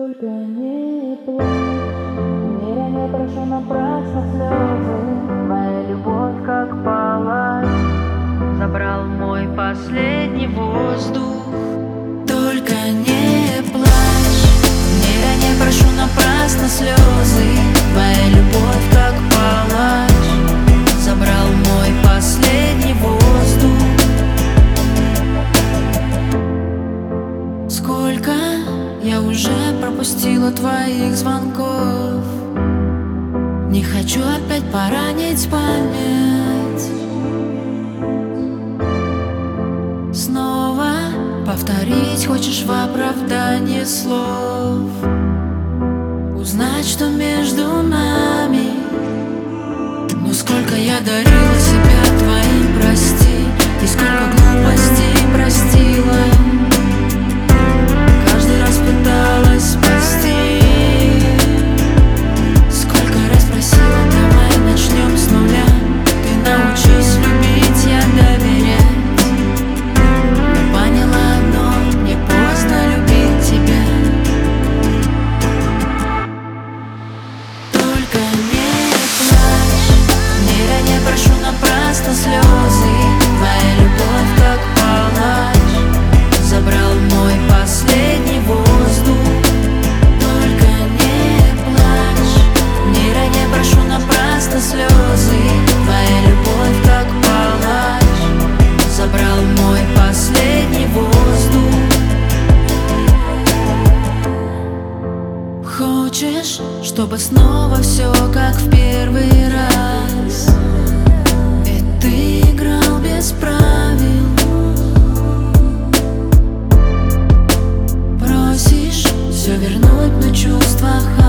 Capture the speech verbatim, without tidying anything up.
Только не плачь, мира не прошу напрасно слезы. Твоя любовь как палач забрал мой последний воздух. Только не плачь, мира не прошу напрасно слезы. Твоя любовь как палач забрал мой последний воздух. Сколько я уже пропустила твоих звонков. Не хочу опять поранить память. Снова повторить хочешь в оправдании слов. Узнать, что между нами. Но сколько я дарила себя твоим прости. И сколько глупостей простила. Каждый раз пыталась спасти. Сколько раз просила, давай начнем с нуля. Ты научись любить, я доверять. Но поняла одно, не поздно любить тебя. Только не плачь, мира не прошу напрасно слезы. Твоя любовь как палач забрал мой последний воздух. Только не плачь, мира не прошу напрасно слезы. Твоя любовь как палач забрал мой последний воздух. Хочешь, чтобы снова все как в первый раз? Ведь ты играл без правил. Просишь все вернуть, но чувства